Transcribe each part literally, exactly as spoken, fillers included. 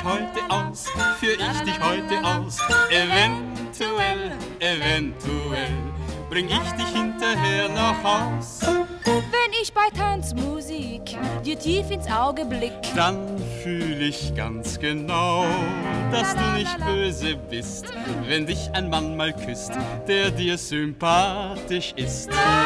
dich heute aus, führ ich dich heute aus. Eventuell, eventuell bring ich dich hinterher nach Haus. Wenn ich bei Tanzmusik dir tief ins Auge blick, dann fühl ich ganz genau, dass du nicht böse bist, wenn dich ein Mann mal küsst, der dir sympathisch ist.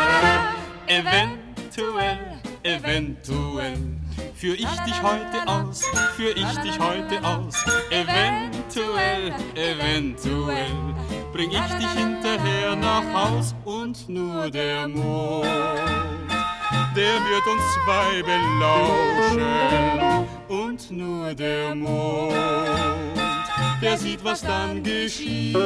Eventuell, eventuell führ ich dich heute aus, führ ich dich heute aus. Eventuell, eventuell bring ich dich hinterher nach Haus. Und nur der Mond, der wird uns zwei belauschen. Und nur der Mond, der sieht, was dann geschieht.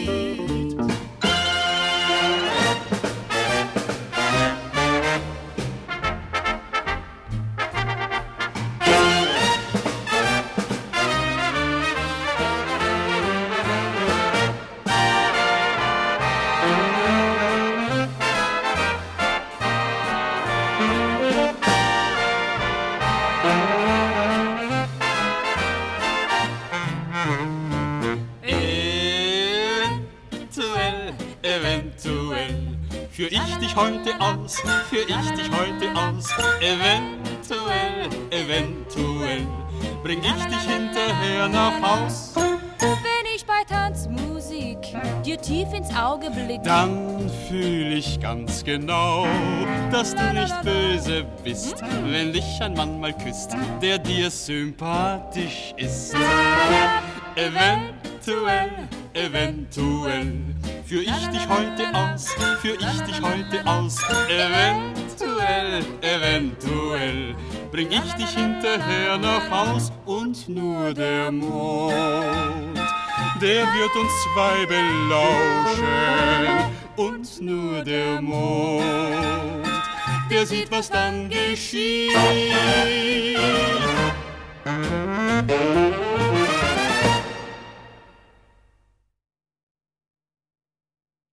Führ ich dich heute aus, führ ich dich heute aus. Eventuell, eventuell bring ich dich hinterher nach Haus. wenn ich bei Tanzmusik dir tief ins Auge blick, dann fühl ich ganz genau, dass du nicht böse bist, wenn dich ein Mann mal küsst, der dir sympathisch ist. Eventuell, eventuell führ ich dich heute aus, führ ich dich heute aus. Eventuell, eventuell bring ich dich hinterher nach Haus. Und nur der Mond, der wird uns zwei belauschen. Und nur der Mond, der sieht, was dann geschieht.